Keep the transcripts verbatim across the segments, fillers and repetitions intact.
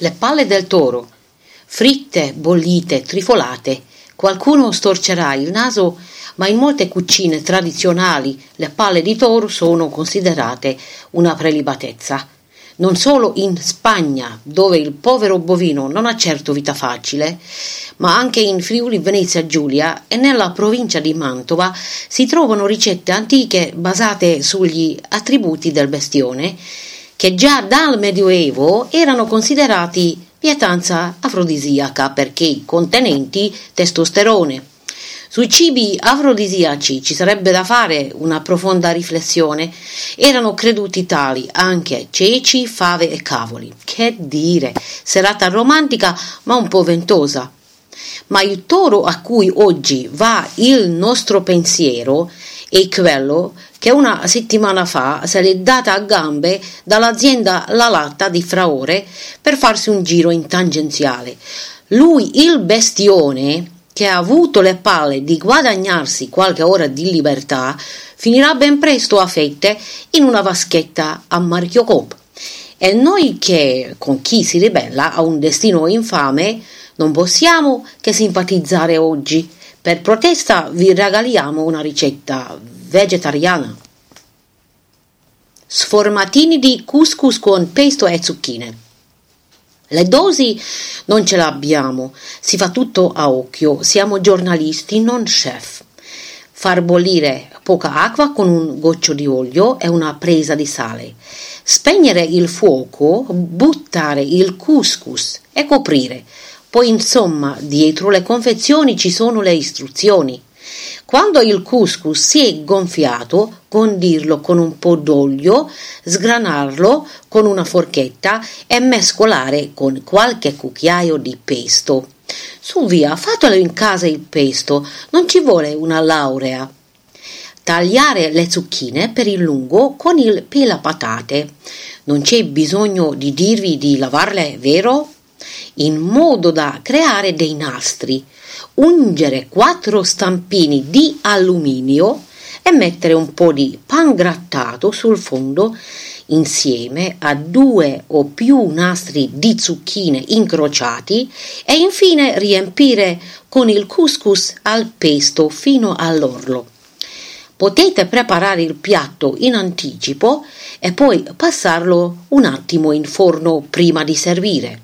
le palle del toro, fritte, bollite, trifolate. Qualcuno storcerà il naso, ma in molte cucine tradizionali le palle di toro sono considerate una prelibatezza. Non solo in Spagna, dove il povero bovino non ha certo vita facile, ma anche in Friuli Venezia Giulia e nella provincia di Mantova si trovano ricette antiche basate sugli attributi del bestione, che già dal Medioevo erano considerati pietanza afrodisiaca perché contenenti testosterone. Sui cibi afrodisiaci ci sarebbe da fare una profonda riflessione. Erano creduti tali anche ceci, fave e cavoli. Che dire, serata romantica ma un po' ventosa. Ma il toro a cui oggi va il nostro pensiero è quello che una settimana fa se l'è data a gambe dall'azienda La Latta di Fraore per farsi un giro in tangenziale. Lui, il bestione, che ha avuto le palle di guadagnarsi qualche ora di libertà, finirà ben presto a fette in una vaschetta a marchio Coop. E noi che, con chi si ribella a un destino infame, non possiamo che simpatizzare oggi. Per protesta vi regaliamo una ricetta vegetariana. Sformatini di couscous con pesto e zucchine. Le dosi non ce l'abbiamo, si fa tutto a occhio, siamo giornalisti, non chef. Far bollire poca acqua con un goccio di olio e una presa di sale. Spegnere il fuoco, buttare il couscous e coprire. Poi insomma, dietro le confezioni ci sono le istruzioni. Quando il couscous si è gonfiato, condirlo con un po' d'olio, sgranarlo con una forchetta e mescolare con qualche cucchiaio di pesto. Su via, fatelo in casa il pesto, non ci vuole una laurea. Tagliare le zucchine per il lungo con il pelapatate. Non c'è bisogno di dirvi di lavarle, vero? In modo da creare dei nastri. Ungere quattro stampini di alluminio e mettere un po' di pangrattato sul fondo insieme a due o più nastri di zucchine incrociati e infine riempire con il couscous al pesto fino all'orlo. Potete preparare il piatto in anticipo e poi passarlo un attimo in forno prima di servire.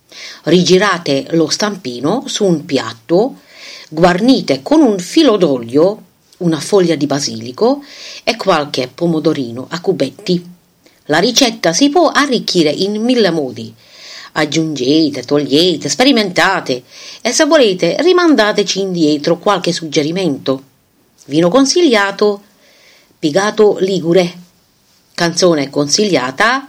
Rigirate lo stampino su un piatto, guarnite con un filo d'olio, una foglia di basilico e qualche pomodorino a cubetti. La ricetta si può arricchire in mille modi. Aggiungete, togliete, sperimentate e se volete rimandateci indietro qualche suggerimento. Vino consigliato, Pigato Ligure. Canzone consigliata,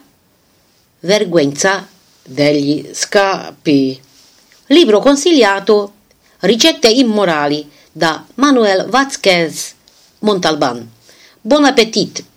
Vergüenza degli Scappi. Libro consigliato, Ricette immorali da Manuel Vázquez Montalbán. Buon appetito!